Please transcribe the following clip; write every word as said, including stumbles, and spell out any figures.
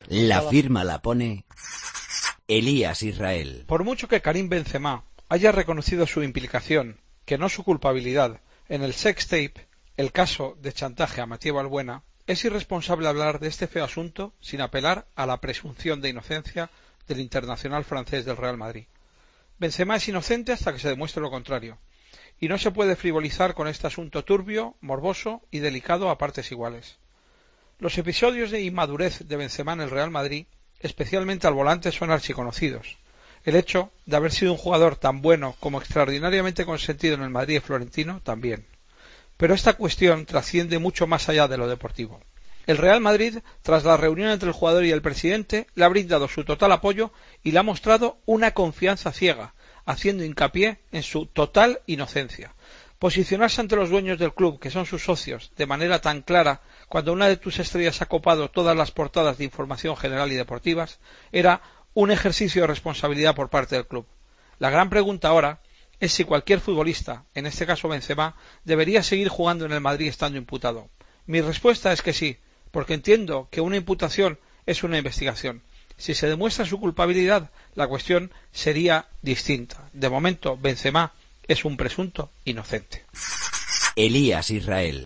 La firma la pone Elías Israel. Por mucho que Karim Benzema haya reconocido su implicación, que no su culpabilidad, en el sextape, el caso de chantaje a Mathieu Valbuena, es irresponsable hablar de este feo asunto sin apelar a la presunción de inocencia del internacional francés del Real Madrid. Benzema es inocente hasta que se demuestre lo contrario, y no se puede frivolizar con este asunto turbio, morboso y delicado a partes iguales. Los episodios de inmadurez de Benzema en el Real Madrid, especialmente al volante, son archiconocidos. El hecho de haber sido un jugador tan bueno como extraordinariamente consentido en el Madrid florentino también. Pero esta cuestión trasciende mucho más allá de lo deportivo. El Real Madrid, tras la reunión entre el jugador y el presidente, le ha brindado su total apoyo y le ha mostrado una confianza ciega, haciendo hincapié en su total inocencia. Posicionarse ante los dueños del club, que son sus socios, de manera tan clara, cuando una de tus estrellas ha copado todas las portadas de información general y deportivas, era un ejercicio de responsabilidad por parte del club. La gran pregunta ahora es si cualquier futbolista, en este caso Benzema, debería seguir jugando en el Madrid estando imputado. Mi respuesta es que sí, porque entiendo que una imputación es una investigación. Si se demuestra su culpabilidad, la cuestión sería distinta. De momento, Benzema es un presunto inocente. Elías Israel.